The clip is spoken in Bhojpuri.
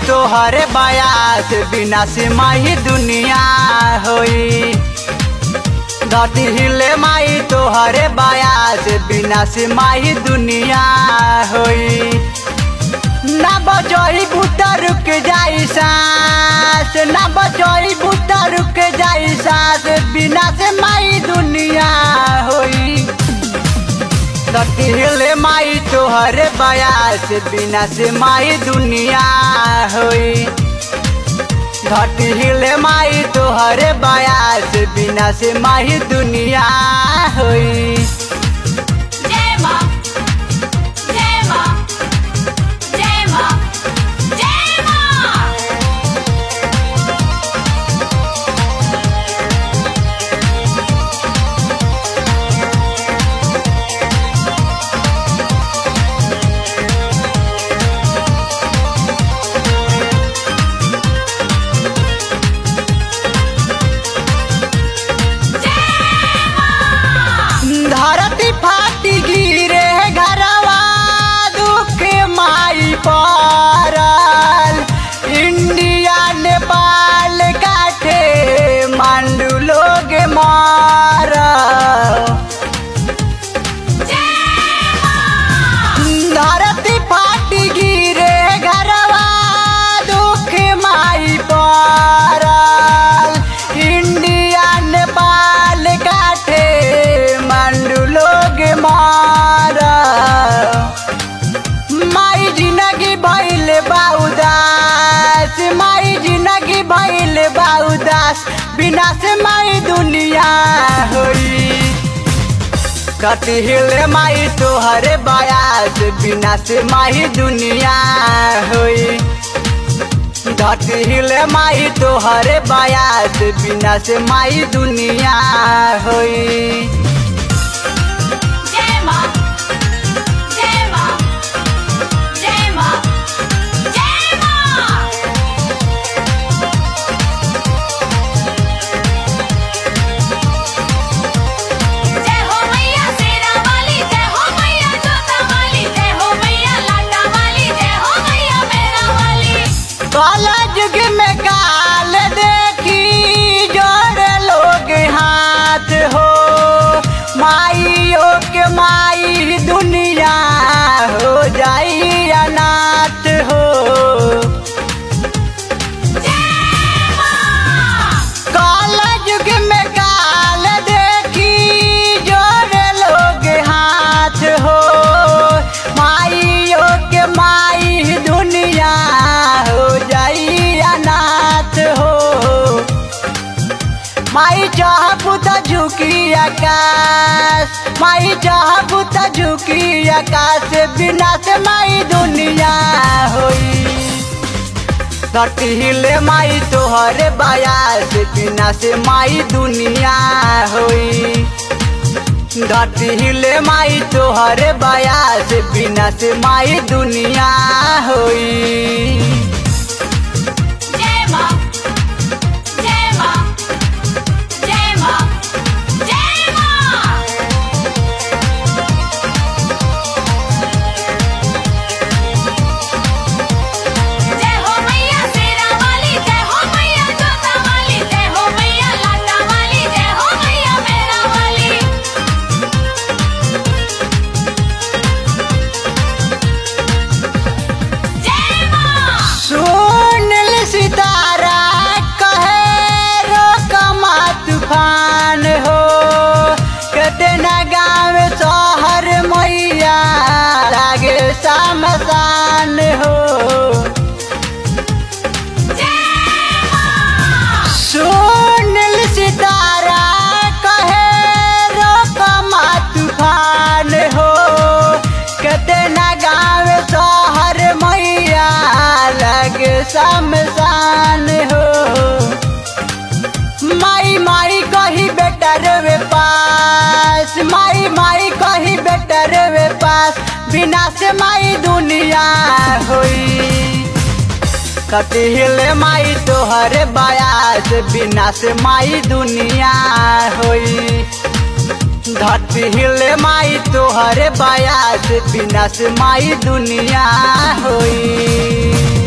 तोहरे बयास बिना से माही दुनिया होई। धरती हिले माई तोहरे बयास बिना से माही दुनिया होई। ना बजोई बूटा रुक जाई सांस, ना बजोई बूटा रुक जाई सांस बिना से माई दुनिया होई। धरती हिले माई तोहरे बयास बिना से माई दुनिया होई। धरती हिले माई तोहरे बयास बिना से माही दुनिया होई। जय मां जय मां जय मां जय मां। धरती फाटी गिरे घरवा दुख माई पड़ल। इंडिया नेपाल काठे मांडू लोग मारल। धरती फाटी गिरे घरवा दुख माई पड़ल। इंडिया नेपाल काठे मांडू लोग मारल। माई जिंदगी भइल बा उदास, माई जिंदगी भइल बा उदास बिना से माई दुनिया होई। धरती हिले माई तोहरे बयास बिना से माही दुनिया होई। धरती हिले माई तोहरे बयास बिना से माई दुनिया होई। जय मां जय मां जय मां जय मां। जय हो मैया शेरा वाली, जय हो मैया जोता वाली, जय हो मैया लाटा वाली, जय हो मैया मेरा वाली। काला जुग में काल देखी जोड़े लोग हाथ हो। माइयों के माई दुनिया हो जाई अनाथ हो। काला जुग में काल देखी जोड़े लोग हाथ हो। माइयों के माई दुनिया हो जाई अनाथ हो। माई चाहबू त झुकी आकाश, माई चाहबू त झुकी आकाश बिना से माई दुनिया होई। धरती हिले माई तोहरे बयास बिना से माई दुनिया होई। धरती हिले माई तोहरे बयास बिना से माई दुनिया होई। जय मां जय मां जय मां जय मां। जय हो मैया शेरा वाली, जय हो मैया जोता वाली, जय हो मैया लाटा वाली, जय हो मैया मेरा वाली। जय मां सुनील सितारा कहे रोकमा तूफान हो। कितना गाँव शहर मैया लागे शमशान हो। सुनील सितारा कहे रोकमा तूफान हो। कितना गाँव शहर मैया लगे शमशान हो। माई माई कही बेटा रे पास, माई माई कही बेटा रे पास बिना से माई दुनिया होई। धरती हिले माई तोहरे बयास बिना से माई दुनिया होई। धरती हिले माई तोहरे बयास बिना से माई दुनिया होई।